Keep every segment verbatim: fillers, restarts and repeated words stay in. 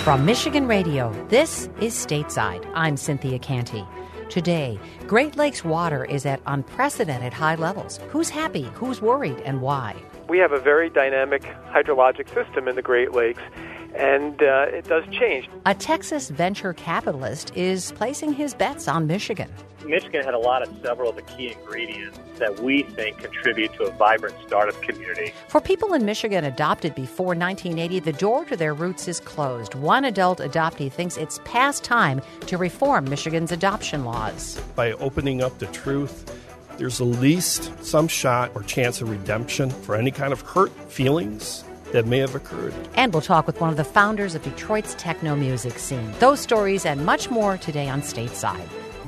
From Michigan Radio, this is Stateside. I'm Cynthia Canty. Today, Great Lakes water is at unprecedented high levels. Who's happy? Who's worried? And why? We have a very dynamic hydrologic system in the Great Lakes, and uh, it does change. A Texas venture capitalist is placing his bets on Michigan. Michigan had a lot of several of the key ingredients that we think contribute to a vibrant startup community. For people in Michigan adopted before nineteen eighty, the door to their roots is closed. One adult adoptee thinks it's past time to reform Michigan's adoption laws. By opening up the truth, there's at least some shot or chance of redemption for any kind of hurt feelings that may have occurred. And we'll talk with one of the founders of Detroit's techno music scene. Those stories and much more today on Stateside.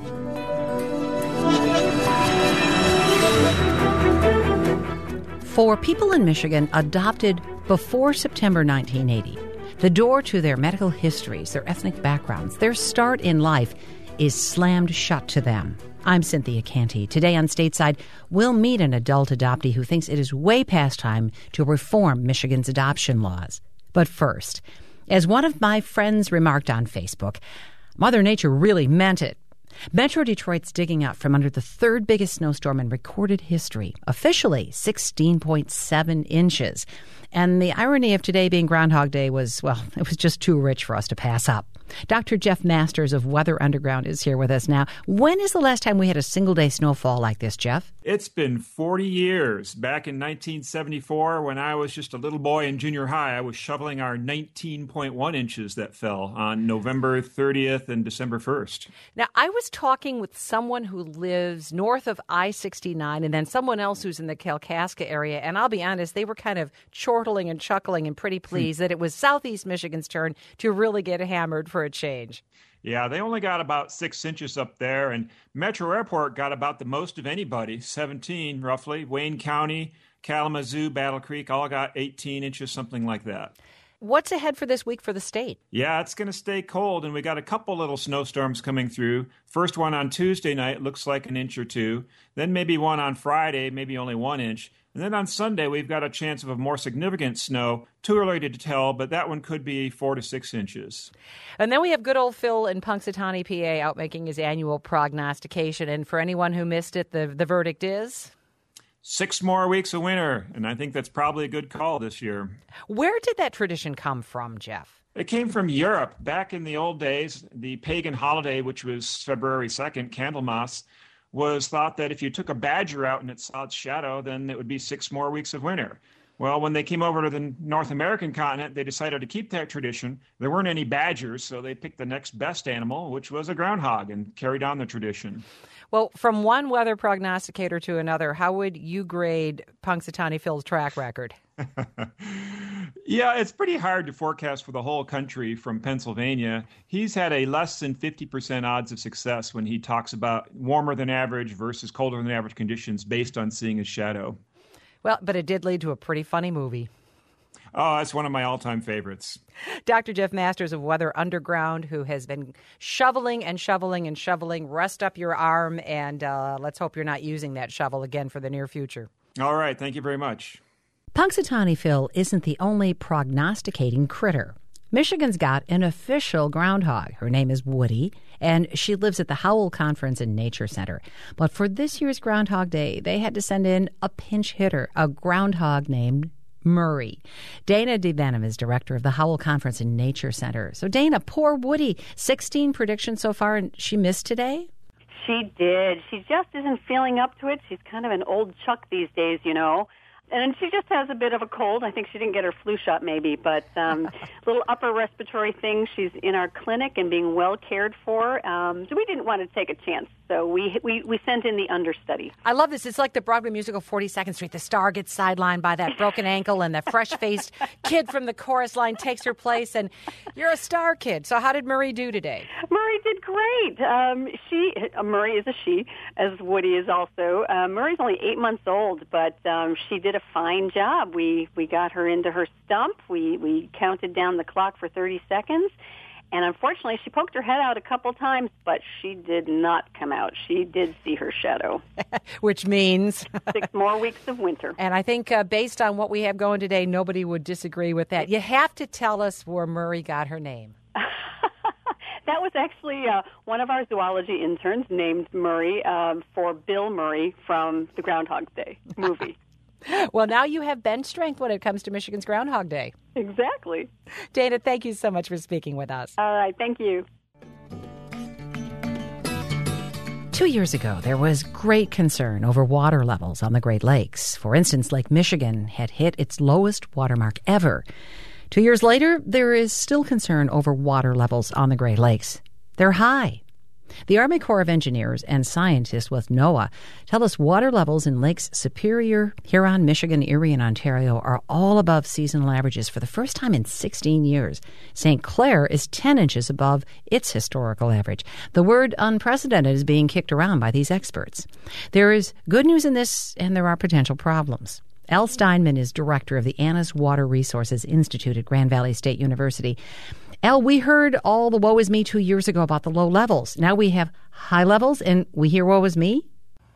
For people in Michigan adopted before September nineteen eighty, the door to their medical histories, their ethnic backgrounds, their start in life is slammed shut to them. I'm Cynthia Canty. Today on Stateside, we'll meet an adult adoptee who thinks it is way past time to reform Michigan's adoption laws. But first, as one of my friends remarked on Facebook, Mother Nature really meant it. Metro Detroit's digging up from under the third biggest snowstorm in recorded history, officially sixteen point seven inches. And the irony of today being Groundhog Day was, well, it was just too rich for us to pass up. Doctor Jeff Masters of Weather Underground is here with us now. When is the last time we had a single-day snowfall like this, Jeff? It's been forty years. Back in nineteen seventy-four, when I was just a little boy in junior high, I was shoveling our nineteen point one inches that fell on November thirtieth and December first. Now, I was talking with someone who lives north of I sixty-nine and then someone else who's in the Kalkaska area, and I'll be honest, they were kind of chortling and chuckling and pretty pleased that it was Southeast Michigan's turn to really get hammered for a change. Yeah, they only got about six inches up there, and Metro Airport got about the most of anybody, seventeen roughly. Wayne County, Kalamazoo, Battle Creek all got eighteen inches, something like that. What's ahead for this week for the state? Yeah, it's going to stay cold, and we got a couple little snowstorms coming through. First one on Tuesday night looks like an inch or two. Then maybe one on Friday, maybe only one inch. And then on Sunday, we've got a chance of a more significant snow. Too early to tell, but that one could be four to six inches. And then we have good old Phil in Punxsutawney, P A, out making his annual prognostication. And for anyone who missed it, the, the verdict is? Six more weeks of winter, and I think that's probably a good call this year. Where did that tradition come from, Jeff? It came from Europe. Back in the old days, the pagan holiday, which was February second, Candlemas, was thought that if you took a badger out and it saw its shadow, then it would be six more weeks of winter. Well, when they came over to the North American continent, they decided to keep that tradition. There weren't any badgers, so they picked the next best animal, which was a groundhog, and carried on the tradition. Well, from one weather prognosticator to another, how would you grade Punxsutawney Phil's track record? Yeah, it's pretty hard to forecast for the whole country from Pennsylvania. He's had a less than fifty percent odds of success when he talks about warmer than average versus colder than average conditions based on seeing his shadow. Well, but it did lead to a pretty funny movie. Oh, that's one of my all-time favorites. Doctor Jeff Masters of Weather Underground, who has been shoveling and shoveling and shoveling. Rest up your arm, and uh, let's hope you're not using that shovel again for the near future. All right. Thank you very much. Punxsutawney Phil isn't the only prognosticating critter. Michigan's got an official groundhog. Her name is Woody, and she lives at the Howell Conference and Nature Center. But for this year's Groundhog Day, they had to send in a pinch hitter, a groundhog named Murray. Dana DeVenom is director of the Howell Conference and Nature Center. So, Dana, poor Woody, sixteen predictions so far, and she missed today? She did. She just isn't feeling up to it. She's kind of an old Chuck these days, you know. And she just has a bit of a cold. I think she didn't get her flu shot maybe, but um, little upper respiratory thing. She's in our clinic and being well cared for. Um, so we didn't want to take a chance. So we, we we sent in the understudy. I love this. It's like the Broadway musical forty-second Street. The star gets sidelined by that broken ankle, and the fresh-faced kid from the chorus line takes her place, and you're a star kid. So how did Murray do today? Murray did great. Um, she uh, Murray is a she, as Woody is also. Uh, Murray's only eight months old, but um, she did a fine job. We we got her into her stump. We, we counted down the clock for thirty seconds. And unfortunately, she poked her head out a couple times, but she did not come out. She did see her shadow. Which means? Six more weeks of winter. And I think uh, based on what we have going today, nobody would disagree with that. You have to tell us where Murray got her name. That was actually uh, one of our zoology interns named Murray um, for Bill Murray from the Groundhog Day movie. Well, now you have bench strength when it comes to Michigan's Groundhog Day. Exactly. Dana, thank you so much for speaking with us. All right, thank you. Two years ago, there was great concern over water levels on the Great Lakes. For instance, Lake Michigan had hit its lowest watermark ever. Two years later, there is still concern over water levels on the Great Lakes. They're high. The Army Corps of Engineers and scientists with NOAA tell us water levels in Lakes Superior, Huron, Michigan, Erie, and Ontario are all above seasonal averages for the first time in sixteen years. Saint Clair is ten inches above its historical average. The word unprecedented is being kicked around by these experts. There is good news in this, and there are potential problems. Al Steinman is director of the Annis Water Resources Institute at Grand Valley State University. Al, we heard all the woe is me two years ago about the low levels. Now we have high levels, and we hear woe is me?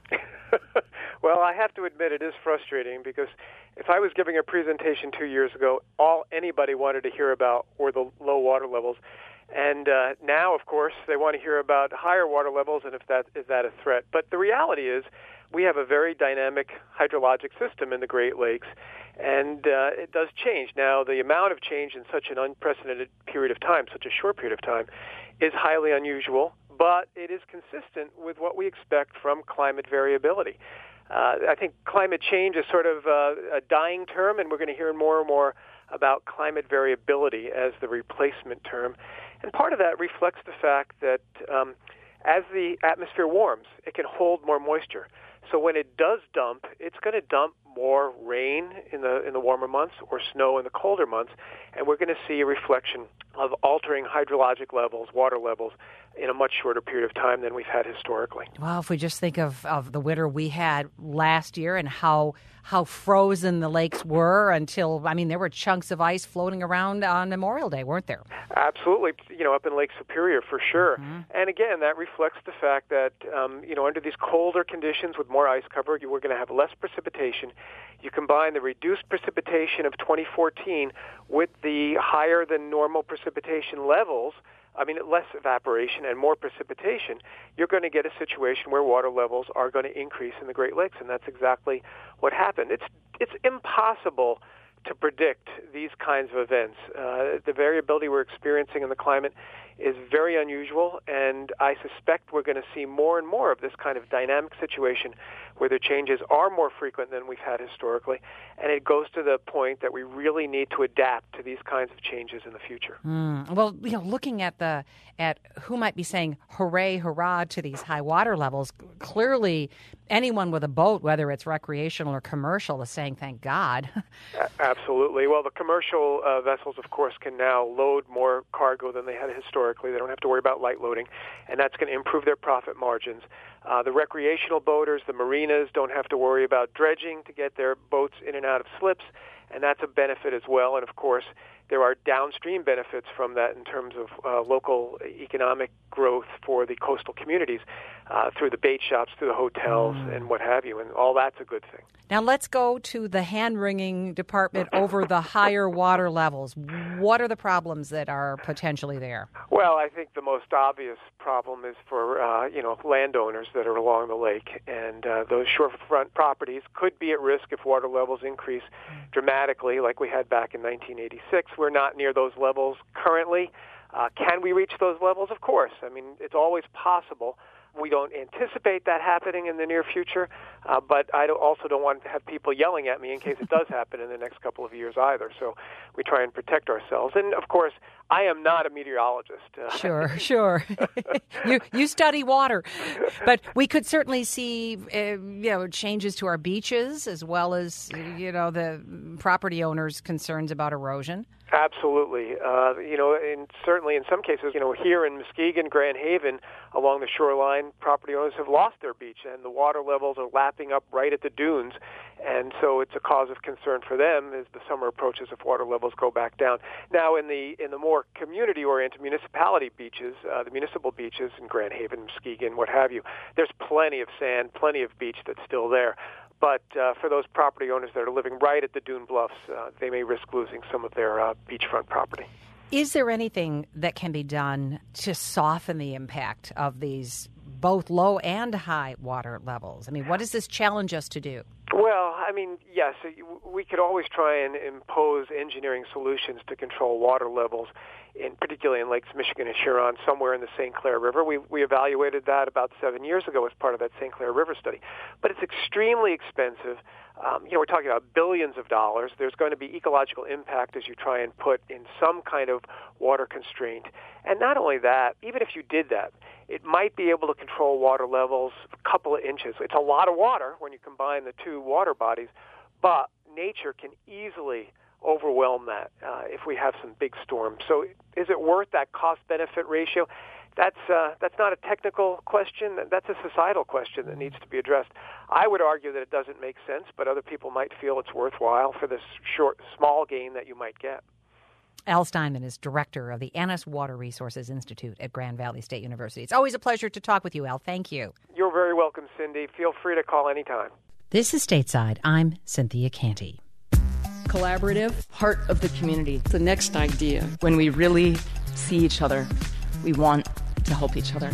Well, I have to admit it is frustrating because if I was giving a presentation two years ago, all anybody wanted to hear about were the low water levels. And uh, now, of course, they want to hear about higher water levels and if that is that a threat. But the reality is we have a very dynamic hydrologic system in the Great Lakes, and uh, it does change. Now, the amount of change in such an unprecedented period of time, such a short period of time, is highly unusual, but it is consistent with what we expect from climate variability. Uh, I think climate change is sort of uh, a dying term, and we're going to hear more and more about climate variability as the replacement term. And part of that reflects the fact that um, as the atmosphere warms, it can hold more moisture. So when it does dump, it's going to dump more rain in the in the warmer months or snow in the colder months, and we're going to see a reflection of altering hydrologic levels, water levels, in a much shorter period of time than we've had historically. Well, if we just think of, of the winter we had last year and how how frozen the lakes were until, I mean, there were chunks of ice floating around on Memorial Day, weren't there? Absolutely. You know, up in Lake Superior for sure. Mm-hmm. And again, that reflects the fact that, um, you know, under these colder conditions with more ice cover, you were going to have less precipitation. You combine the reduced precipitation of twenty fourteen with the higher than normal precipitation levels, I mean, less evaporation and more precipitation, you're going to get a situation where water levels are going to increase in the Great Lakes, and that's exactly what happened. It's it's impossible to predict these kinds of events. Uh, the variability we're experiencing in the climate is very unusual, and I suspect we're going to see more and more of this kind of dynamic situation where the changes are more frequent than we've had historically, and it goes to the point that we really need to adapt to these kinds of changes in the future. Mm. Well, you know, looking at the at who might be saying hooray, hurrah to these high water levels, clearly anyone with a boat, whether it's recreational or commercial, is saying thank God. Absolutely. Well, the commercial uh, vessels, of course, can now load more cargo than they had historically. They don't have to worry about light loading, and that's going to improve their profit margins. Uh, the recreational boaters, the marinas, don't have to worry about dredging to get their boats in and out of slips, and that's a benefit as well. And, of course, there are downstream benefits from that in terms of uh, local economic growth for the coastal communities uh, through the bait shops, through the hotels, mm. and what have you, and all that's a good thing. Now let's go to the hand-wringing department over the higher water levels. What are the problems that are potentially there? Well, I think the most obvious problem is for uh, you know landowners that are along the lake, and uh, those shorefront properties could be at risk if water levels increase dramatically, like we had back in nineteen eighty-six. We're not near those levels currently. Uh, can we reach those levels? Of course. I mean, it's always possible. We don't anticipate that happening in the near future, uh, but I don't, also don't want to have people yelling at me in case it does happen in the next couple of years either. So we try and protect ourselves. And, of course, I am not a meteorologist. Uh, sure, sure. you you study water. But we could certainly see uh, you know, changes to our beaches as well as, you know, the property owners' concerns about erosion. Absolutely. Uh, you know, and certainly in some cases, you know, here in Muskegon, Grand Haven, along the shoreline, property owners have lost their beach, and the water levels are lapping up right at the dunes. And so it's a cause of concern for them as the summer approaches if water levels go back down. Now, in the in the more community-oriented municipality beaches, uh, the municipal beaches in Grand Haven, Muskegon, what have you, there's plenty of sand, plenty of beach that's still there. But uh, for those property owners that are living right at the dune bluffs, uh, they may risk losing some of their uh, beachfront property. Is there anything that can be done to soften the impact of these both low and high water levels? I mean, what does this challenge us to do? Well, I mean, yes, we could always try and impose engineering solutions to control water levels, in particularly in Lakes Michigan and Huron, somewhere in the Saint Clair River. We we evaluated that about seven years ago as part of that Saint Clair River study. But it's extremely expensive. Um, you know, we're talking about billions of dollars. There's going to be ecological impact as you try and put in some kind of water constraint. And not only that, even if you did that, it might be able to control water levels a couple of inches. It's a lot of water when you combine the two water bodies, but nature can easily overwhelm that uh, if we have some big storms. So is it worth that cost-benefit ratio? That's uh, that's not a technical question. That's a societal question that needs to be addressed. I would argue that it doesn't make sense, but other people might feel it's worthwhile for this short, small gain that you might get. Al Steinman is director of the Annis Water Resources Institute at Grand Valley State University. It's always a pleasure to talk with you, Al. Thank you. You're very welcome, Cindy. Feel free to call anytime. This is Stateside. I'm Cynthia Canty. Collaborative, heart of the community. The next idea, when we really see each other, we want to help each other.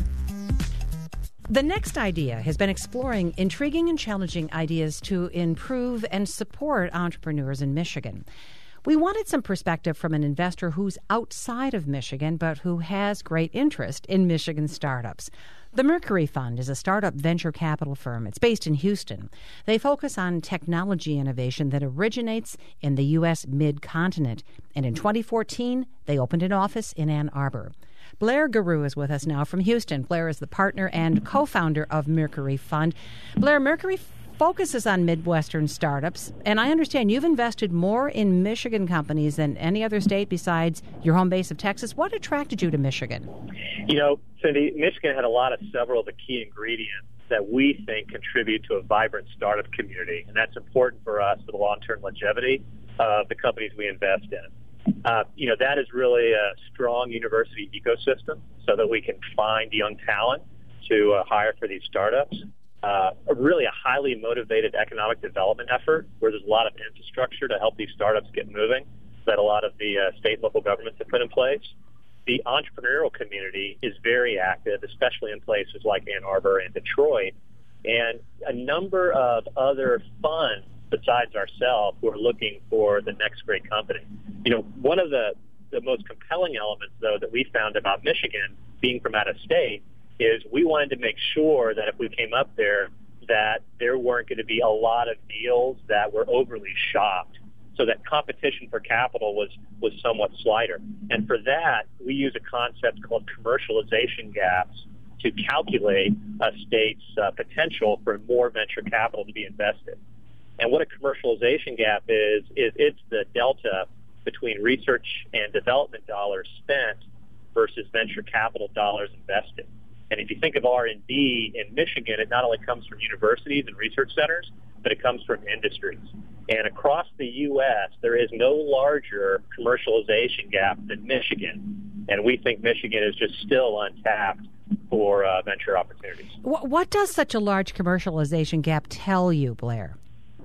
The Next Idea has been exploring intriguing and challenging ideas to improve and support entrepreneurs in Michigan. We wanted some perspective from an investor who's outside of Michigan, but who has great interest in Michigan startups. The Mercury Fund is a startup venture capital firm. It's based in Houston. They focus on technology innovation that originates in the U S mid-continent. And in twenty fourteen, they opened an office in Ann Arbor. Blair Guru is with us now from Houston. Blair is the partner and co-founder of Mercury Fund. Blair, Mercury focuses on Midwestern startups, and I understand you've invested more in Michigan companies than any other state besides your home base of Texas. What attracted you to Michigan? You know, Cindy, Michigan had a lot of several of the key ingredients that we think contribute to a vibrant startup community, and that's important for us for the long-term longevity of the companies we invest in. Uh, you know, that is really a strong university ecosystem so that we can find young talent to uh, hire for these startups. Uh, really a highly motivated economic development effort where there's a lot of infrastructure to help these startups get moving that a lot of the uh, state and local governments have put in place. The entrepreneurial community is very active, especially in places like Ann Arbor and Detroit, and a number of other funds besides ourselves who are looking for the next great company. You know, one of the, the most compelling elements, though, that we found about Michigan, being from out of state, is we wanted to make sure that if we came up there, that there weren't going to be a lot of deals that were overly shopped, so that competition for capital was, was somewhat slighter. And for that, we use a concept called commercialization gaps to calculate a state's uh, potential for more venture capital to be invested. And what a commercialization gap is, is it's the delta between research and development dollars spent versus venture capital dollars invested. And if you think of R and D in Michigan, it not only comes from universities and research centers, but it comes from industries. And across the U S, there is no larger commercialization gap than Michigan. And we think Michigan is just still untapped for uh, venture opportunities. What does such a large commercialization gap tell you, Blair?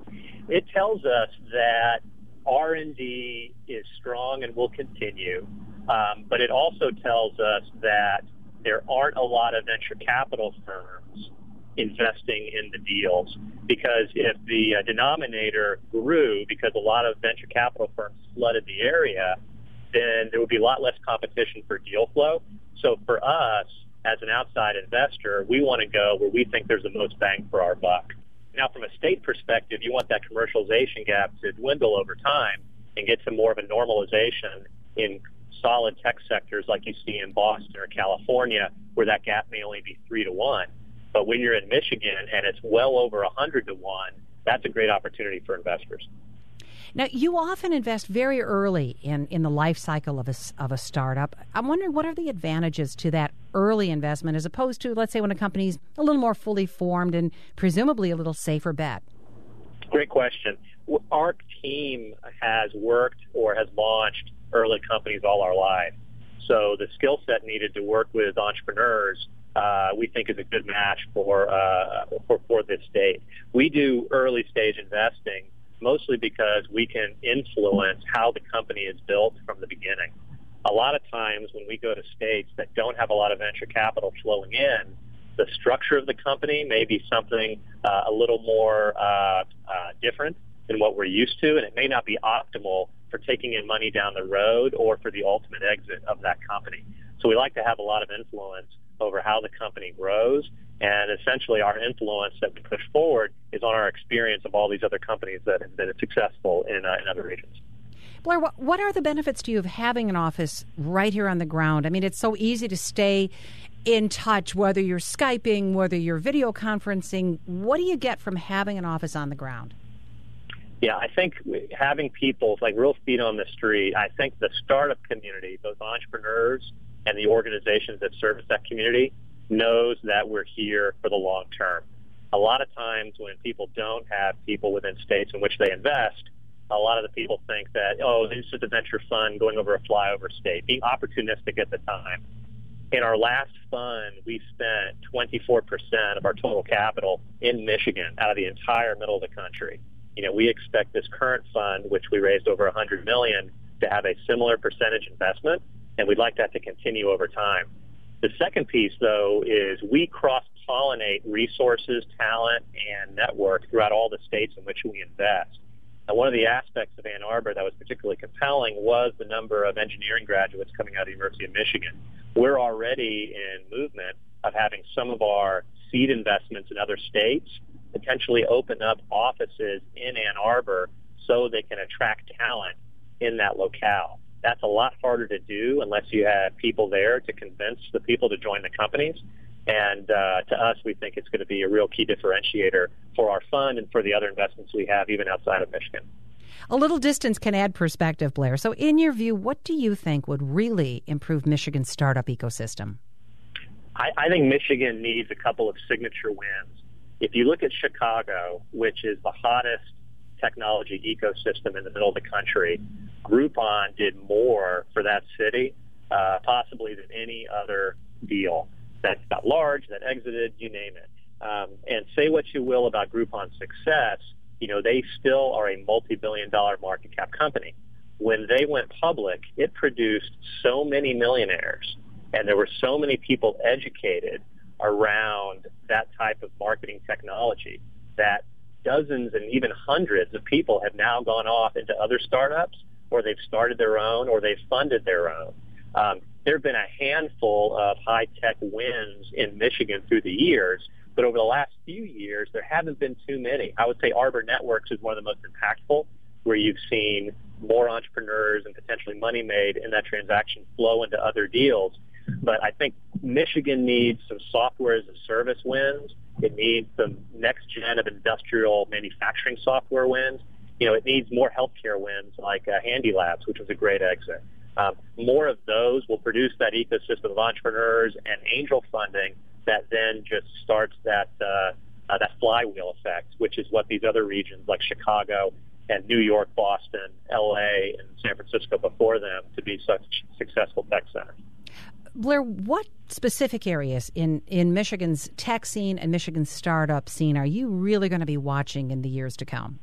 It tells us that R and D is strong and will continue, um, but it also tells us that there aren't a lot of venture capital firms investing in the deals, because if the uh, denominator grew because a lot of venture capital firms flooded the area, then there would be a lot less competition for deal flow. So for us, as an outside investor, we want to go where we think there's the most bang for our buck. Now, from a state perspective, you want that commercialization gap to dwindle over time and get to more of a normalization in solid tech sectors like you see in Boston or California, where that gap may only be three to one. But when you're in Michigan and it's well over a hundred to one, that's a great opportunity for investors. Now, you often invest very early in, in the life cycle of a, of a startup. I'm wondering, what are the advantages to that early investment as opposed to, let's say, when a company's a little more fully formed and presumably a little safer bet? Great question. Our team has worked or has launched early companies all our life. So the skill set needed to work with entrepreneurs, uh, we think, is a good match for, uh, for for this state. We do early stage investing mostly because we can influence how the company is built from the beginning. A lot of times when we go to states that don't have a lot of venture capital flowing in, the structure of the company may be something uh, a little more uh, uh, different than what we're used to, and it may not be optimal for taking in money down the road or for the ultimate exit of that company. So we like to have a lot of influence over how the company grows, and essentially our influence that we push forward is on our experience of all these other companies that have been successful in, uh, in other regions. Blair, what are the benefits to you of having an office right here on the ground? I mean, it's so easy to stay in touch, whether you're Skyping, whether you're video conferencing. What do you get from having an office on the ground? Yeah, I think having people, like real feet on the street, I think the startup community, those entrepreneurs and the organizations that service that community, knows that we're here for the long term. A lot of times when people don't have people within states in which they invest, a lot of the people think that, oh, this is a venture fund going over a flyover state, being opportunistic at the time. In our last fund, we spent twenty-four percent of our total capital in Michigan out of the entire middle of the country. You know, we expect this current fund, which we raised over one hundred million dollars, to have a similar percentage investment, and we'd like that to continue over time. The second piece, though, is we cross-pollinate resources, talent, and network throughout all the states in which we invest. And one of the aspects of Ann Arbor that was particularly compelling was the number of engineering graduates coming out of the University of Michigan. We're already in movement of having some of our seed investments in other states potentially open up offices in Ann Arbor so they can attract talent in that locale. That's a lot harder to do unless you have people there to convince the people to join the companies. And uh, to us, we think it's going to be a real key differentiator for our fund and for the other investments we have even outside of Michigan. A little distance can add perspective, Blair. So in your view, what do you think would really improve Michigan's startup ecosystem? I, I think Michigan needs a couple of signature wins. If you look at Chicago, which is the hottest technology ecosystem in the middle of the country, Groupon did more for that city, uh, possibly than any other deal that got large, that exited, you name it. Um, and say what you will about Groupon's success, you know, they still are a multi-billion dollar market cap company. When they went public, it produced so many millionaires, and there were so many people educated around that type of marketing technology that dozens and even hundreds of people have now gone off into other startups, or they've started their own, or they've funded their own. Um, there have been a handful of high-tech wins in Michigan through the years, but over the last few years, there haven't been too many. I would say Arbor Networks is one of the most impactful, where you've seen more entrepreneurs and potentially money made in that transaction flow into other deals. But I think Michigan needs some software as a service wins. It needs some next gen of industrial manufacturing software wins. You know, it needs more healthcare wins like uh, Handy Labs, which was a great exit. Um, more of those will produce that ecosystem of entrepreneurs and angel funding that then just starts that uh, uh, that flywheel effect, which is what these other regions like Chicago and New York, Boston, L A, and San Francisco before them to be such successful tech centers. Blair, what specific areas in, in Michigan's tech scene and Michigan's startup scene are you really going to be watching in the years to come?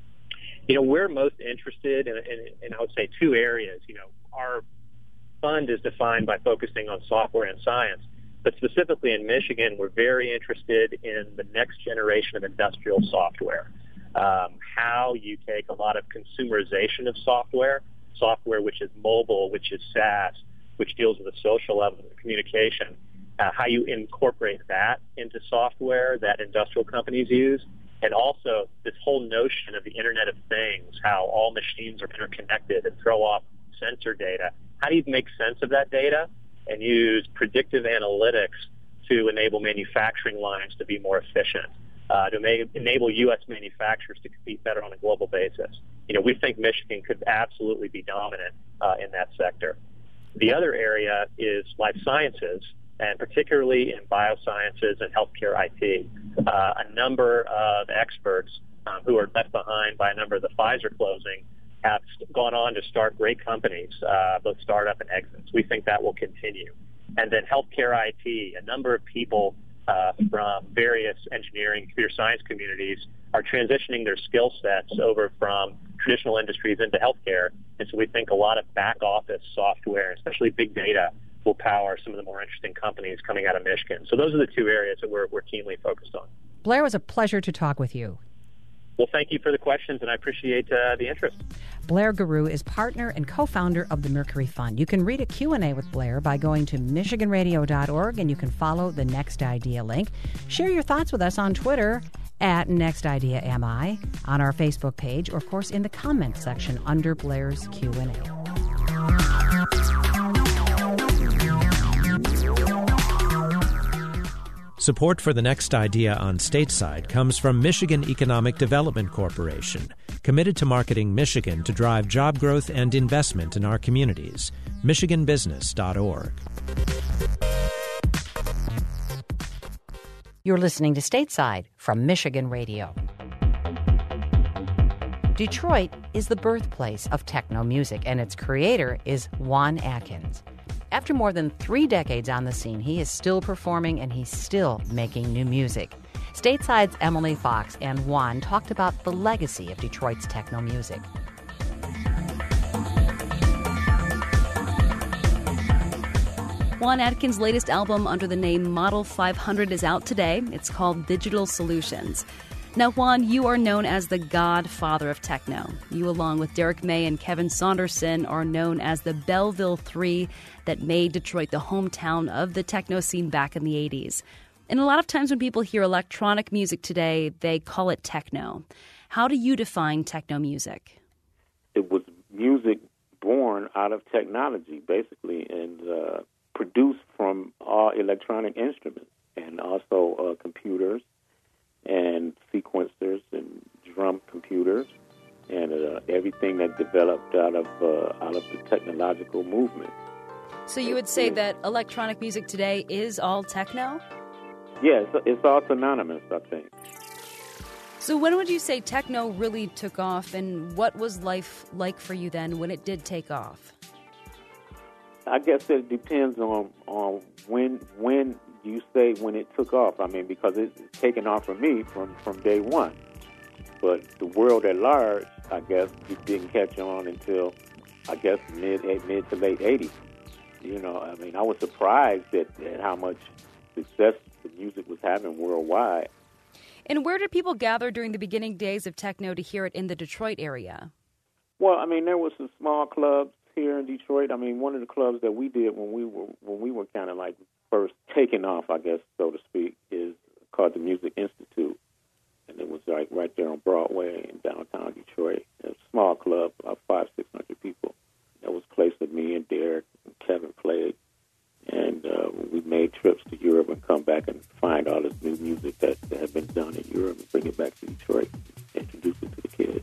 You know, we're most interested in, in, in, I would say, two areas. You know, our fund is defined by focusing on software and science, but specifically in Michigan, we're very interested in the next generation of industrial software, um, how you take a lot of consumerization of software, software which is mobile, which is SaaS, which deals with the social level of communication, uh, how you incorporate that into software that industrial companies use, and also this whole notion of the Internet of Things, how all machines are interconnected and throw off sensor data. How do you make sense of that data and use predictive analytics to enable manufacturing lines to be more efficient, uh, to make, enable U S manufacturers to compete better on a global basis? You know, we think Michigan could absolutely be dominant uh, in that sector. The other area is life sciences, and particularly in biosciences and healthcare I T. Uh, a number of experts um, who are left behind by a number of the Pfizer closing have gone on to start great companies, uh, both startup and exits. We think that will continue. And then healthcare I T, a number of people uh, from various engineering, computer science communities are transitioning their skill sets over from traditional industries into healthcare. And so we think a lot of back office software, especially big data, will power some of the more interesting companies coming out of Michigan. So those are the two areas that we're, we're keenly focused on. Blair, it was a pleasure to talk with you. Well, thank you for the questions, and I appreciate uh, the interest. Blair Guru is partner and co-founder of the Mercury Fund. You can read a Q and A with Blair by going to michigan radio dot org, and you can follow the Next Idea link. Share your thoughts with us on Twitter at Next Idea M I, on our Facebook page, or, of course, in the comments section under Blair's Q and A. Support for the Next Idea on Stateside comes from Michigan Economic Development Corporation, committed to marketing Michigan to drive job growth and investment in our communities. michigan business dot org. You're listening to Stateside from Michigan Radio. Detroit is the birthplace of techno music, and its creator is Juan Atkins. After more than three decades on the scene, he is still performing and he's still making new music. Stateside's Emily Fox and Juan talked about the legacy of Detroit's techno music. Juan Atkins' latest album under the name Model five hundred is out today. It's called Digital Solutions. Now, Juan, you are known as the godfather of techno. You, along with Derek May and Kevin Saunderson, are known as the Belleville Three that made Detroit the hometown of the techno scene back in the eighties. And a lot of times when people hear electronic music today, they call it techno. How do you define techno music? It was music born out of technology, basically, and uh, produced from all electronic instruments and also uh, computers and sequencers and drum computers and uh, everything that developed out of uh, out of the technological movement. So you would say that electronic music today is all techno? Yeah, it's, it's all synonymous, I think. So when would you say techno really took off, and what was life like for you then when it did take off? I guess it depends on, on when when you say when it took off. I mean, because it's taken off for me from, from day one. But the world at large, I guess, it didn't catch on until, I guess, mid mid to late eighties. You know, I mean, I was surprised at, at how much success the music was having worldwide. And where did people gather during the beginning days of techno to hear it in the Detroit area? Well, I mean, there were some small clubs here in Detroit. I mean, one of the clubs that we did when we were when we were kind of like first taking off, I guess, so to speak, is called the Music Institute, and it was like right there on Broadway in downtown Detroit. It was a small club, about five, six hundred people. That was a place that me and Derek and Kevin played, and uh, we made trips to Europe and come back and find all this new music that, that had been done in Europe and bring it back to Detroit, and introduce it to the kids.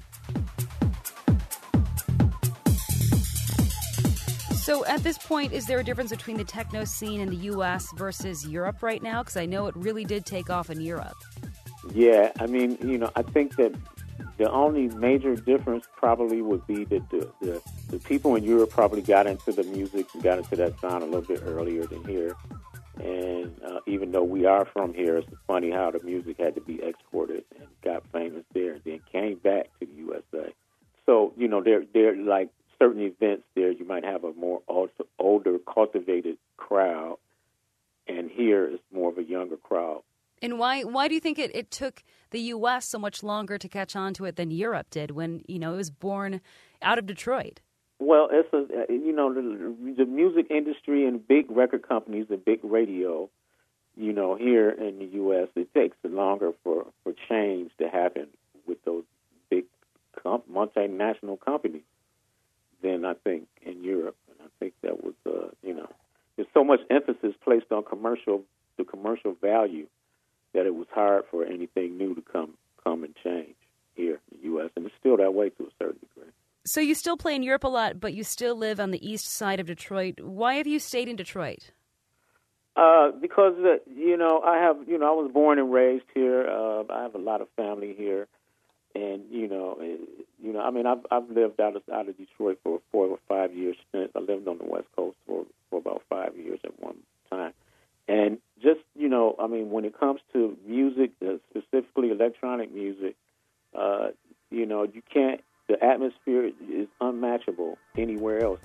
So at this point, is there a difference between the techno scene in the U S versus Europe right now? Because I know it really did take off in Europe. Yeah, I mean, you know, I think that the only major difference probably would be that the, the, the people in Europe probably got into the music and got into that sound a little bit earlier than here. And uh, even though we are from here, it's funny how the music had to be exported and got famous there and then came back to the U S A. So, you know, they're, they're like, certain events there, you might have a more older, cultivated crowd, and here it's more of a younger crowd. And why why do you think it, it took the U S so much longer to catch on to it than Europe did when, you know, it was born out of Detroit? Well, it's a, you know, the, the music industry and big record companies and big radio, you know, here in the U S, it takes longer for, for change to happen with those big comp- multinational companies than I think in Europe. And I think that was, uh, you know, there's so much emphasis placed on commercial, the commercial value, that it was hard for anything new to come come and change here in the U S, and it's still that way to a certain degree. So you still play in Europe a lot, but you still live on the east side of Detroit. Why have you stayed in Detroit? Uh, because, uh, you know, I have, you know, I was born and raised here. Uh, I have a lot of family here. And, you know, you know, I mean, I've I've lived out of out of Detroit for four or five years since. I lived on the West Coast for, for about five years at one time. And just, you know, I mean, when it comes to music, uh, specifically electronic music, uh, you know, you can't, the atmosphere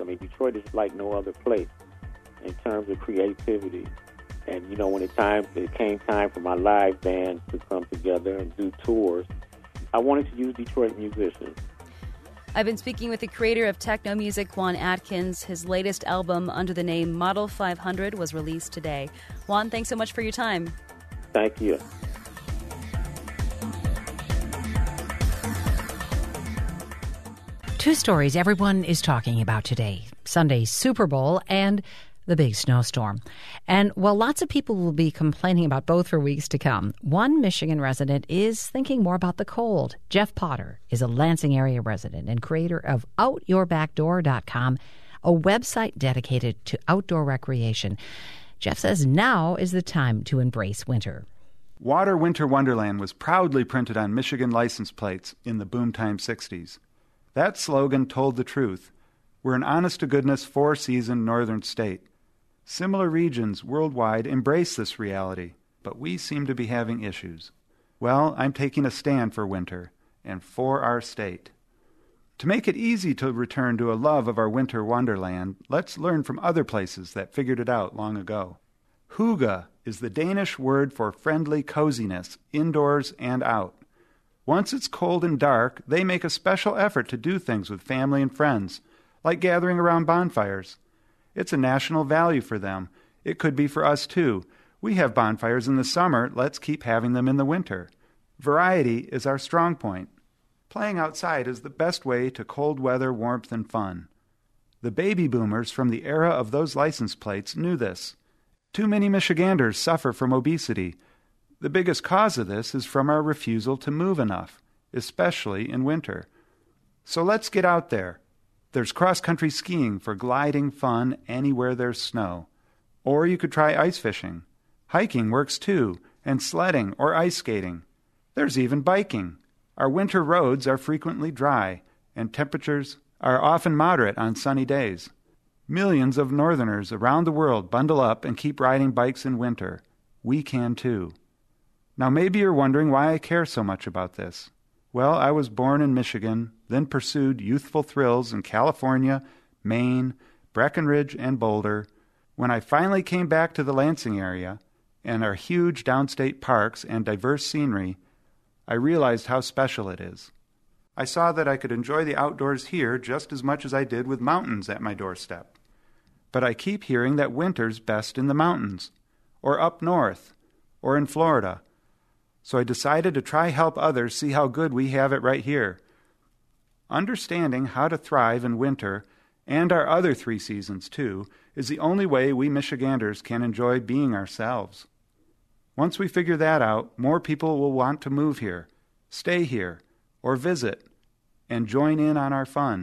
mean, Detroit is like no other place in terms of creativity. And, you know, when it, time, it came time for my live band to come together and do tours, I wanted to use Detroit musicians. I've been speaking with the creator of techno music, Juan Atkins. His latest album under the name Model five hundred was released today. Juan, thanks so much for your time. Thank you. Two stories everyone is talking about today: Sunday's Super Bowl and the big snowstorm. And while lots of people will be complaining about both for weeks to come, one Michigan resident is thinking more about the cold. Jeff Potter is a Lansing area resident and creator of out your back door dot com, a website dedicated to outdoor recreation. Jeff says now is the time to embrace winter. Water Winter Wonderland was proudly printed on Michigan license plates in the boomtime sixties. That slogan told the truth. We're an honest-to-goodness four-season northern state. Similar regions worldwide embrace this reality, but we seem to be having issues. Well, I'm taking a stand for winter and for our state. To make it easy to return to a love of our winter wonderland, let's learn from other places that figured it out long ago. Hygge is the Danish word for friendly coziness, indoors and out. Once it's cold and dark, they make a special effort to do things with family and friends, like gathering around bonfires. It's a national value for them. It could be for us, too. We have bonfires in the summer. Let's keep having them in the winter. Variety is our strong point. Playing outside is the best way to cold weather, warmth, and fun. The baby boomers from the era of those license plates knew this. Too many Michiganders suffer from obesity. The biggest cause of this is from our refusal to move enough, especially in winter. So let's get out there. There's cross-country skiing for gliding fun anywhere there's snow. Or you could try ice fishing. Hiking works too, and sledding or ice skating. There's even biking. Our winter roads are frequently dry, and temperatures are often moderate on sunny days. Millions of northerners around the world bundle up and keep riding bikes in winter. We can too. Now maybe you're wondering why I care so much about this. Well, I was born in Michigan, then pursued youthful thrills in California, Maine, Breckenridge, and Boulder. When I finally came back to the Lansing area and our huge downstate parks and diverse scenery, I realized how special it is. I saw that I could enjoy the outdoors here just as much as I did with mountains at my doorstep. But I keep hearing that winter's best in the mountains, or up north, or in Florida. So I decided to try help others see how good we have it right here. Understanding how to thrive in winter, and our other three seasons too, is the only way we Michiganders can enjoy being ourselves. Once we figure that out, more people will want to move here, stay here, or visit, and join in on our fun.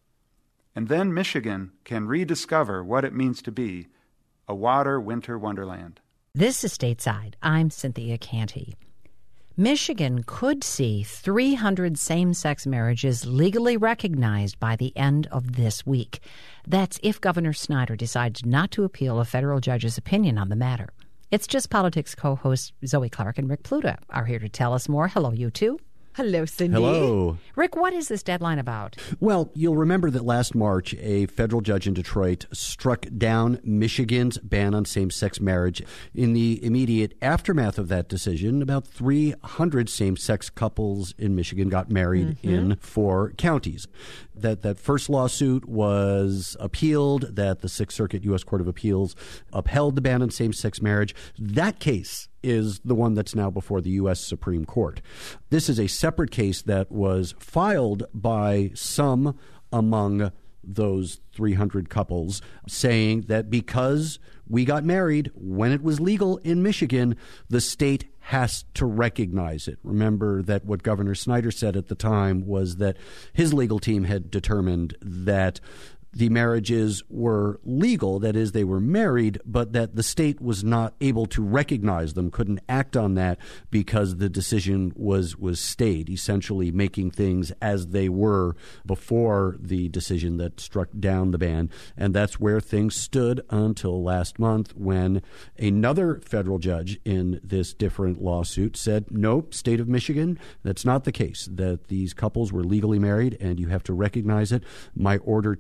And then Michigan can rediscover what it means to be a water winter wonderland. This is Stateside. I'm Cynthia Canty. Michigan could see three hundred same-sex marriages legally recognized by the end of this week. That's if Governor Snyder decides not to appeal a federal judge's opinion on the matter. It's Just Politics co-hosts Zoe Clark and Rick Pluta are here to tell us more. Hello, you two. Hello, Cindy. Hello. Rick, what is this deadline about? Well, you'll remember that last March, a federal judge in Detroit struck down Michigan's ban on same-sex marriage. In the immediate aftermath of that decision, about three hundred same-sex couples in Michigan got married mm-hmm. in four counties. That that first lawsuit was appealed, that the Sixth Circuit U S Court of Appeals upheld the ban on same-sex marriage. That case is the one that's now before the U S Supreme Court. This is a separate case that was filed by some among those three hundred couples, saying that because we got married when it was legal in Michigan, the state has to recognize it. Remember that what Governor Snyder said at the time was that his legal team had determined that the marriages were legal, that is, they were married, but that the state was not able to recognize them, couldn't act on that because the decision was was stayed, essentially making things as they were before the decision that struck down the ban. And that's where things stood until last month when another federal judge in this different lawsuit said, nope, state of Michigan, that's not the case, that these couples were legally married and you have to recognize it. My order takes effect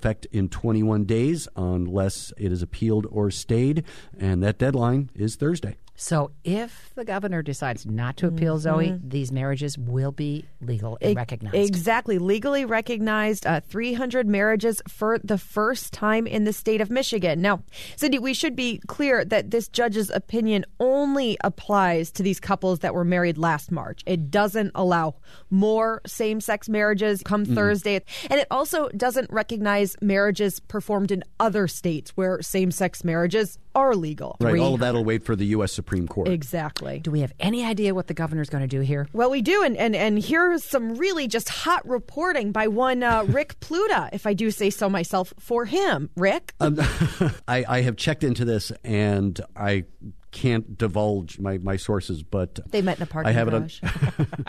effect in twenty-one days unless it is appealed or stayed, and that deadline is Thursday. So if the governor decides not to appeal, mm-hmm. Zoe, these marriages will be legal and recognized. Exactly. Legally recognized, uh, three hundred marriages for the first time in the state of Michigan. Now, Cindy, we should be clear that this judge's opinion only applies to these couples that were married last March. It doesn't allow more same-sex marriages come mm. Thursday. And it also doesn't recognize marriages performed in other states where same-sex marriages are legal. Right. Three. All of that will wait for the U S Supreme Court. Exactly. Do we have any idea what the governor's going to do here? Well, we do. And, and, and here's some really just hot reporting by one uh, Rick Pluta, if I do say so myself, for him. Rick? Um, I, I have checked into this, and I can't divulge my, my sources, but they met in a parking I have garage. It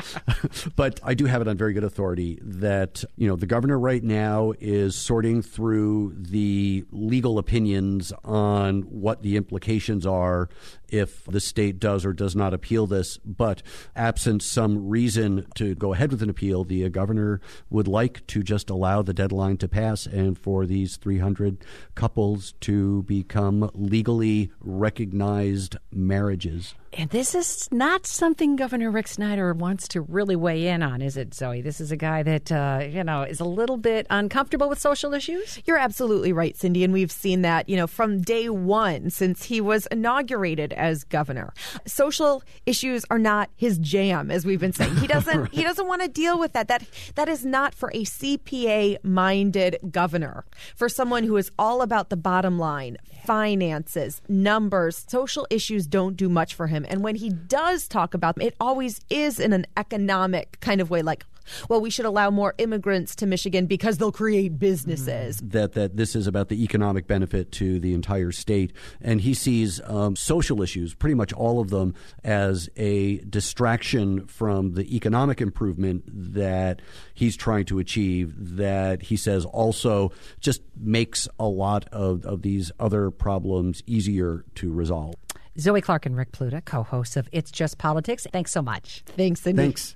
on, but I do have it on very good authority that, you know, the governor right now is sorting through the legal opinions on what the implications are if the state does or does not appeal this. But absent some reason to go ahead with an appeal, the governor would like to just allow the deadline to pass and for these three hundred couples to become legally recognized marriages. And this is not something Governor Rick Snyder wants to really weigh in on, is it, Zoe? This is a guy that, uh, you know, is a little bit uncomfortable with social issues? You're absolutely right, Cindy, and we've seen that, you know, from day one since he was inaugurated as governor. Social issues are not his jam, as we've been saying. He doesn't right. he doesn't want to deal with that. That that is not for a C P A-minded governor, for someone who is all about the bottom line, finances, numbers. Social issues don't do much for him. And when he does talk about them, it always is in an economic kind of way, like, well, we should allow more immigrants to Michigan because they'll create businesses. That that this is about the economic benefit to the entire state. And he sees um, social issues, pretty much all of them, as a distraction from the economic improvement that he's trying to achieve, that he says also just makes a lot of, of these other problems easier to resolve. Zoe Clark and Rick Pluta, co-hosts of It's Just Politics. Thanks so much. Thanks, Cindy. Thanks.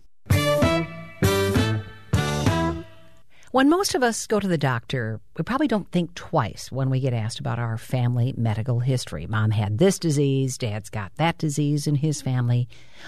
When most of us go to the doctor, we probably don't think twice when we get asked about our family medical history. Mom had this disease, Dad's got that disease in his family.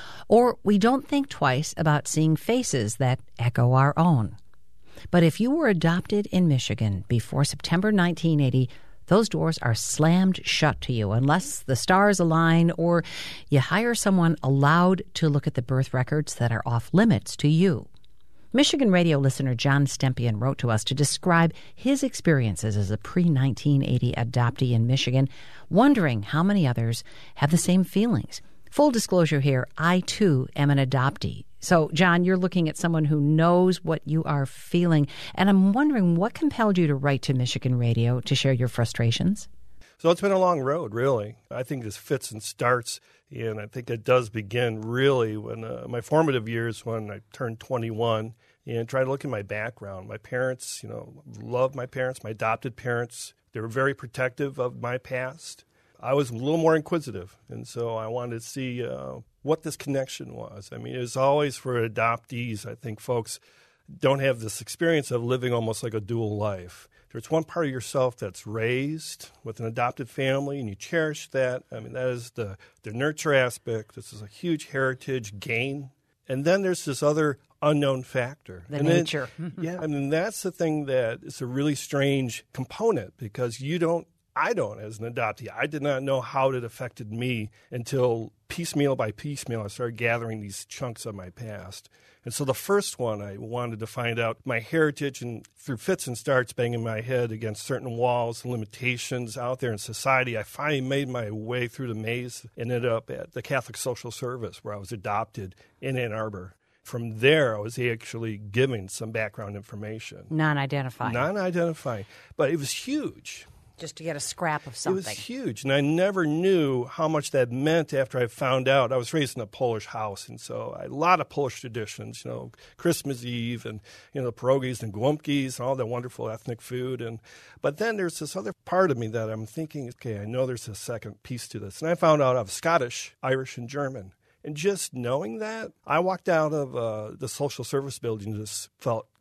Or we don't think twice about seeing faces that echo our own. But if you were adopted in Michigan before September nineteen eighty, those doors are slammed shut to you unless the stars align or you hire someone allowed to look at the birth records that are off limits to you. Michigan radio listener John Stempian wrote to us to describe his experiences as a pre nineteen eighty adoptee in Michigan, wondering how many others have the same feelings. Full disclosure here, I too am an adoptee. So, John, you're looking at someone who knows what you are feeling, and I'm wondering what compelled you to write to Michigan Radio to share your frustrations? So it's been a long road, really. I think this fits and starts, and I think it does begin really when uh, my formative years when I turned twenty-one and tried to look at my background. My parents, you know, loved my parents, my adopted parents. They were very protective of my past. I was a little more inquisitive, and so I wanted to see uh, what this connection was. I mean, it was always for adoptees. I think folks don't have this experience of living almost like a dual life. There's one part of yourself that's raised with an adopted family, and you cherish that. I mean, that is the, the nurture aspect. This is a huge heritage gain. And then there's this other unknown factor. The and nature. Then, yeah, I mean, that's the thing that is a really strange component because you don't, I don't, as an adoptee, I did not know how it affected me until piecemeal by piecemeal I started gathering these chunks of my past. And so the first one, I wanted to find out my heritage, and through fits and starts banging my head against certain walls and limitations out there in society, I finally made my way through the maze and ended up at the Catholic Social Service where I was adopted in Ann Arbor. From there, I was actually given some background information. Non-identifying. Non-identifying. But it was huge. Just to get a scrap of something. It was huge, and I never knew how much that meant after I found out. I was raised in a Polish house, and so I, a lot of Polish traditions, you know, Christmas Eve and, you know, pierogies and głumpkies and all that wonderful ethnic food. And But then there's this other part of me that I'm thinking, okay, I know there's a second piece to this. And I found out I was Scottish, Irish, and German. And just knowing that, I walked out of uh, the social service building and just felt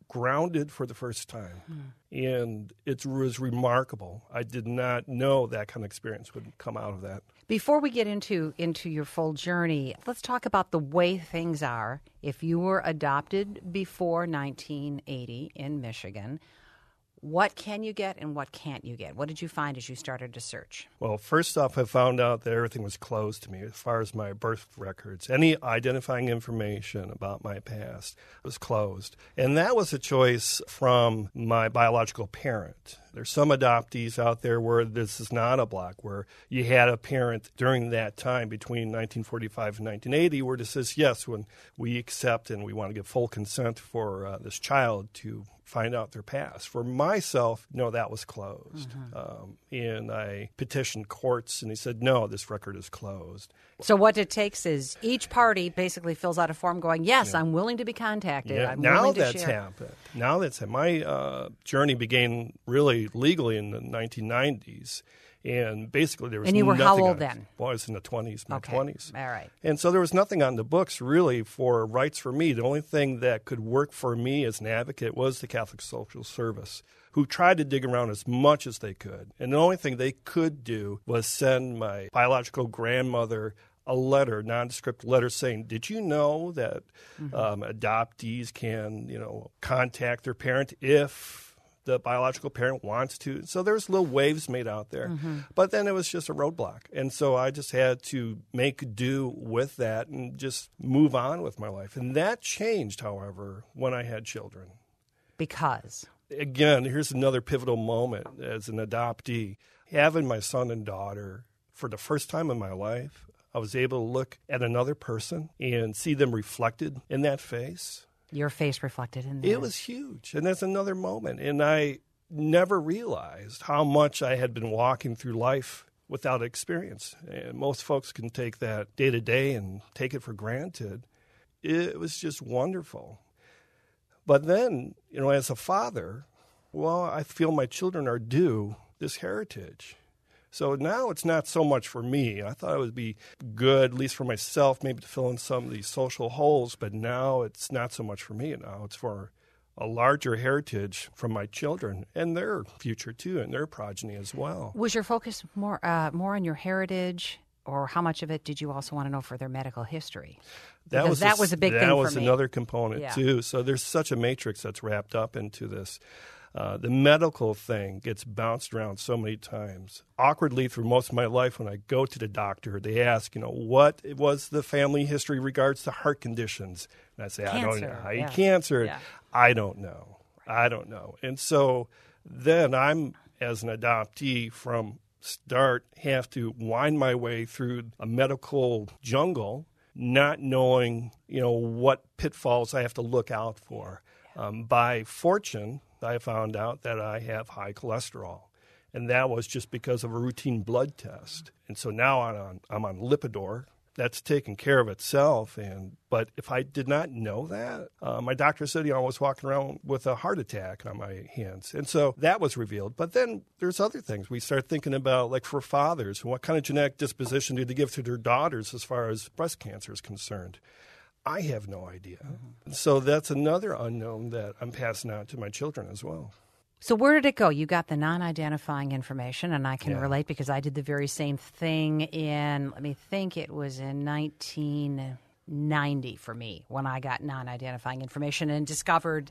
grounded for the first time. Hmm. And it was remarkable. I did not know that kind of experience would come out of that. Before we get into, into your full journey, let's talk about the way things are. If you were adopted before nineteen eighty in Michigan, what can you get and what can't you get? What did you find as you started to search? Well, first off, I found out that everything was closed to me as far as my birth records. Any identifying information about my past was closed. And that was a choice from my biological parent. There's some adoptees out there where this is not a block, where you had a parent during that time between nineteen forty-five and nineteen eighty where it says, yes, when we accept and we want to give full consent for uh, this child to find out their past. For myself, no, that was closed. Mm-hmm. Um, and I petitioned courts, and he said, no, this record is closed. So what it takes is each party basically fills out a form going, yes, yeah. I'm willing to be contacted. Yeah. I'm now willing to that's share. happened. Now that's happened. My uh, journey began really legally in the nineteen nineties. And basically there was And you were nothing how old on, then? Well, I was in the twenties, my okay. twenties. All right. And so there was nothing on the books really for rights for me. The only thing that could work for me as an advocate was the Catholic Social Service, who tried to dig around as much as they could. And the only thing they could do was send my biological grandmother a letter, nondescript letter saying, did you know that mm-hmm. um, adoptees can, you know, contact their parent if the biological parent wants to? So there's little waves made out there. Mm-hmm. But then it was just a roadblock. And so I just had to make do with that and just move on with my life. And that changed, however, when I had children. Because? Again, here's another pivotal moment as an adoptee. Having my son and daughter for the first time in my life, I was able to look at another person and see them reflected in that face. Your face reflected in there. It was huge. And that's another moment. And I never realized how much I had been walking through life without experience. And most folks can take that day to day and take it for granted. It was just wonderful. But then, you know, as a father, well, I feel my children are due this heritage. So now it's not so much for me. I thought it would be good, at least for myself, maybe to fill in some of these social holes, but now it's not so much for me. Now it's for a larger heritage from my children and their future, too, and their progeny as well. Was your focus more uh, more on your heritage, or how much of it did you also want to know for their medical history? That because was that a, was a big that thing for me. That was another component, yeah. too. So there's such a matrix that's wrapped up into this. Uh, the medical thing gets bounced around so many times. Awkwardly, through most of my life, when I go to the doctor, they ask, you know, what was the family history regards to heart conditions? And I say, cancer, I don't know. I yeah. Cancer, yeah. I don't know. Right. I don't know. And so then I'm, as an adoptee from start, have to wind my way through a medical jungle, not knowing, you know, what pitfalls I have to look out for. Um, by fortune, I found out that I have high cholesterol, and that was just because of a routine blood test. And so now I'm on, I'm on Lipitor. That's taken care of itself. And but if I did not know that, uh, my doctor said, you know, I was walking around with a heart attack on my hands. And so that was revealed. But then there's other things. We start thinking about, like for fathers, what kind of genetic disposition do they give to their daughters as far as breast cancer is concerned? I have no idea. Mm-hmm. So that's another unknown that I'm passing on to my children as well. So where did it go? You got the non-identifying information, and I can yeah. relate because I did the very same thing in, let me think, it was in nineteen ninety for me when I got non-identifying information and discovered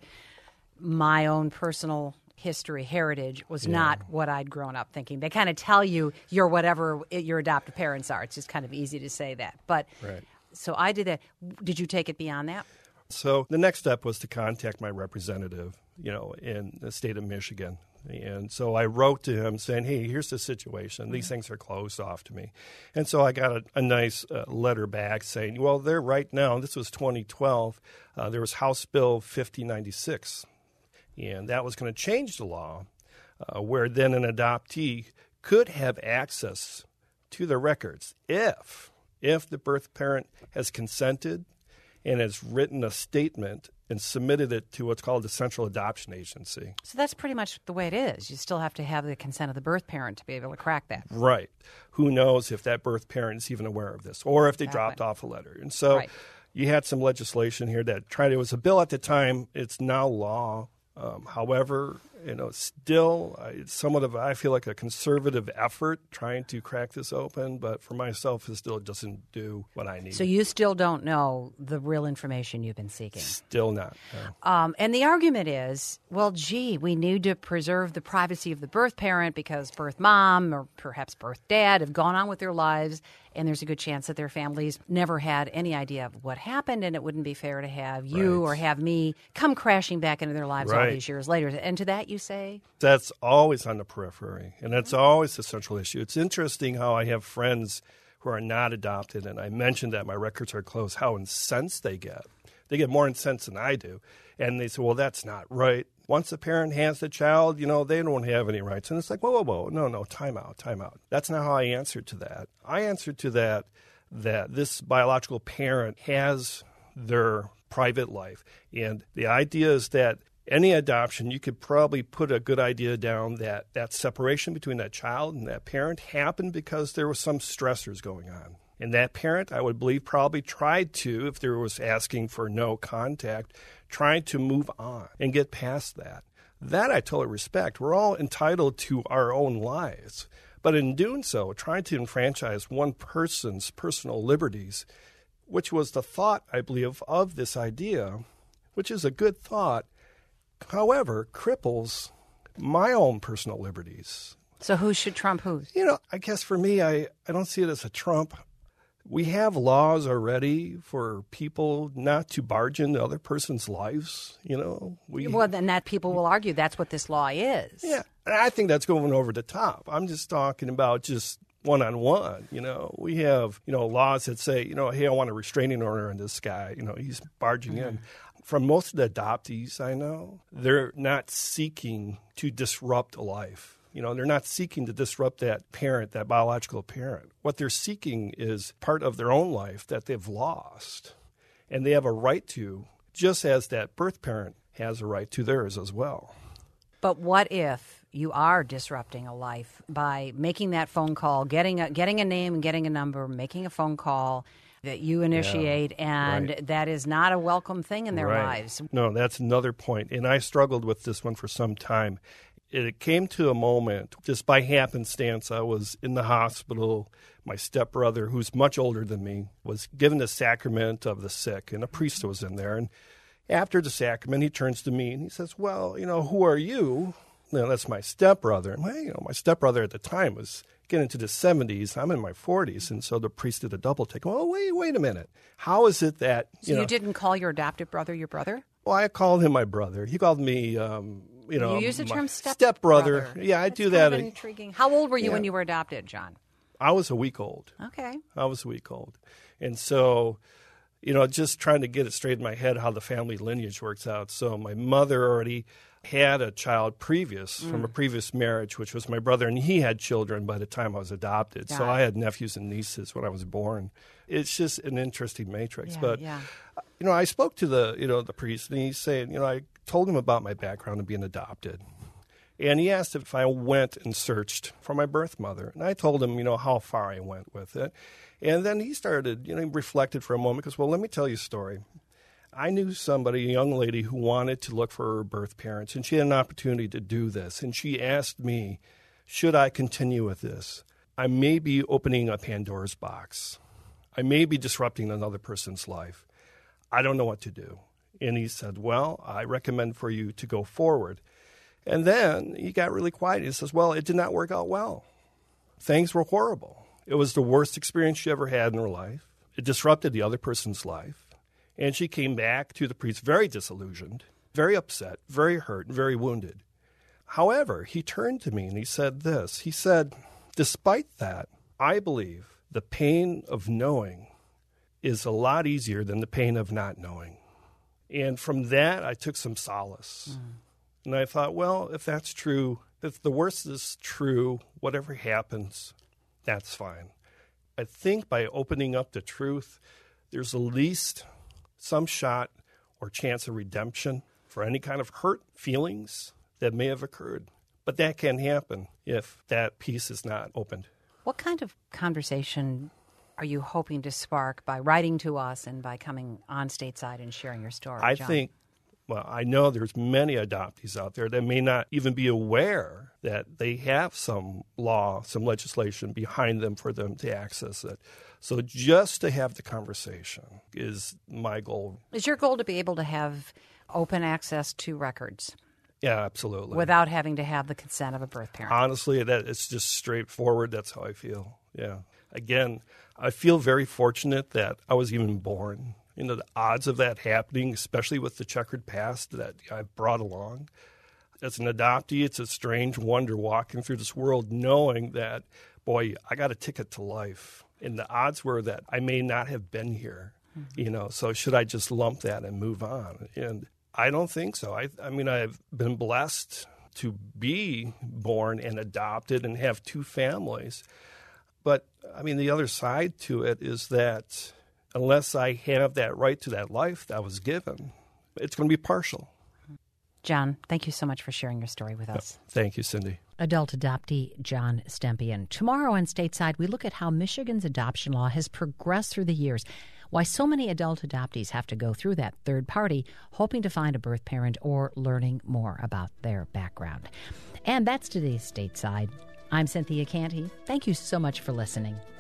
my own personal history, heritage was yeah. not what I'd grown up thinking. They kind of tell you you're whatever your adoptive parents are. It's just kind of easy to say that. But right. So I did that. Did you take it beyond that? So the next step was to contact my representative, you know, in the state of Michigan. And so I wrote to him saying, hey, here's the situation. These things are closed off to me. And so I got a, a nice uh, letter back saying, well, there right now, this was twenty twelve, uh, there was House Bill fifty ninety-six. And that was going to change the law uh, where then an adoptee could have access to the records if... if the birth parent has consented and has written a statement and submitted it to what's called the Central Adoption Agency. So that's pretty much the way it is. You still have to have the consent of the birth parent to be able to crack that. Right. Who knows if that birth parent is even aware of this or if they Exactly. dropped off a letter. And so right. you had some legislation here that tried, it was a bill at the time, it's now law. Um, however, you know, still, uh, it's somewhat of, I feel like a conservative effort trying to crack this open, but for myself, it still doesn't do what I need. So you still don't know the real information you've been seeking? Still not, no. Um, and the argument is, well, gee, we need to preserve the privacy of the birth parent because birth mom or perhaps birth dad have gone on with their lives, and there's a good chance that their families never had any idea of what happened, and it wouldn't be fair to have you Right. or have me come crashing back into their lives all Right. these years later. And to that you say? That's always on the periphery, and that's always the central issue. It's interesting how I have friends who are not adopted, and I mentioned that my records are closed, how incensed they get. They get more incensed than I do. And they say, well, that's not right. Once a parent has the child, you know, they don't have any rights. And it's like, whoa, whoa, whoa, no, no, time out, time out. That's not how I answered to that. I answered to that that this biological parent has their private life. And the idea is that any adoption, you could probably put a good idea down that that separation between that child and that parent happened because there were some stressors going on. And that parent, I would believe, probably tried to, if there was asking for no contact, trying to move on and get past that. That I totally respect. We're all entitled to our own lives. But in doing so, trying to enfranchise one person's personal liberties, which was the thought, I believe, of this idea, which is a good thought, however, cripples my own personal liberties. So who should trump whose? You know, I guess for me, I, I don't see it as a trump. We have laws already for people not to barge into other person's lives, you know. We, well, then that people will argue that's what this law is. Yeah, and I think that's going over the top. I'm just talking about just one-on-one, you know. We have, you know, laws that say, you know, hey, I want a restraining order on this guy. You know, he's barging mm-hmm. in. From most of the adoptees I know, they're not seeking to disrupt a life. You know, they're not seeking to disrupt that parent, that biological parent. What they're seeking is part of their own life that they've lost, and they have a right to, just as that birth parent has a right to theirs as well. But what if you are disrupting a life by making that phone call, getting a, getting a name and getting a number, making a phone call that you initiate, yeah, and right. that is not a welcome thing in their right. lives? No, that's another point, and I struggled with this one for some time. It came to a moment, just by happenstance, I was in the hospital. My stepbrother, who's much older than me, was given the sacrament of the sick, and a priest was in there. And after the sacrament, he turns to me and he says, well, you know, who are you? You know, that's my stepbrother. And well, you know, my stepbrother at the time was getting into the seventies. I'm in my forties. And so the priest did a double take. Oh, wait, wait a minute. How is it that, you so know, you didn't call your adopted brother your brother? Well, I called him my brother. He called me, um, you know, you use the term step stepbrother. Brother. Yeah, I That's do kind that. Of intriguing. How old were you yeah. when you were adopted, John? I was a week old. Okay. I was a week old. And so, you know, just trying to get it straight in my head how the family lineage works out. So my mother already had a child previous mm. from a previous marriage, which was my brother, and he had children by the time I was adopted. Got so it. I had nephews and nieces when I was born. It's just an interesting matrix. Yeah, but, yeah. you know, I spoke to the, you know, the priest, and he's saying, you know, I told him about my background of being adopted. And he asked if I went and searched for my birth mother. And I told him, you know, how far I went with it. And then he started, you know, he reflected for a moment because, well, let me tell you a story. I knew somebody, a young lady, who wanted to look for her birth parents, and she had an opportunity to do this. And she asked me, should I continue with this? I may be opening a Pandora's box. I may be disrupting another person's life. I don't know what to do. And he said, well, I recommend for you to go forward. And then he got really quiet. He says, well, it did not work out well. Things were horrible. It was the worst experience she ever had in her life. It disrupted the other person's life. And she came back to the priest very disillusioned, very upset, very hurt, and very wounded. However, he turned to me and he said this. He said, despite that, I believe the pain of knowing is a lot easier than the pain of not knowing. And from that, I took some solace. Mm. And I thought, well, if that's true, if the worst is true, whatever happens, that's fine. I think by opening up the truth, there's at least some shot or chance of redemption for any kind of hurt feelings that may have occurred. But that can happen if that piece is not opened. What kind of conversation are you hoping to spark by writing to us and by coming on Stateside and sharing your story, I John? think, well, I know there's many adoptees out there that may not even be aware that they have some law, some legislation behind them for them to access it. So just to have the conversation is my goal. Is your goal to be able to have open access to records? Yeah, absolutely. Without having to have the consent of a birth parent? Honestly, that it's just straightforward. That's how I feel. Yeah. Again, I feel very fortunate that I was even born. You know, the odds of that happening, especially with the checkered past that I've brought along. As an adoptee, it's a strange wonder walking through this world knowing that, boy, I got a ticket to life. And the odds were that I may not have been here, mm-hmm. you know, so should I just lump that and move on? And I don't think so. I, I mean, I've been blessed to be born and adopted and have two families. But, I mean, the other side to it is that unless I have that right to that life that was given, it's going to be partial. John, thank you so much for sharing your story with us. Thank you, Cindy. Adult adoptee John Stempien. Tomorrow on Stateside, we look at how Michigan's adoption law has progressed through the years, why so many adult adoptees have to go through that third party, hoping to find a birth parent or learning more about their background. And that's today's Stateside. I'm Cynthia Canty. Thank you so much for listening.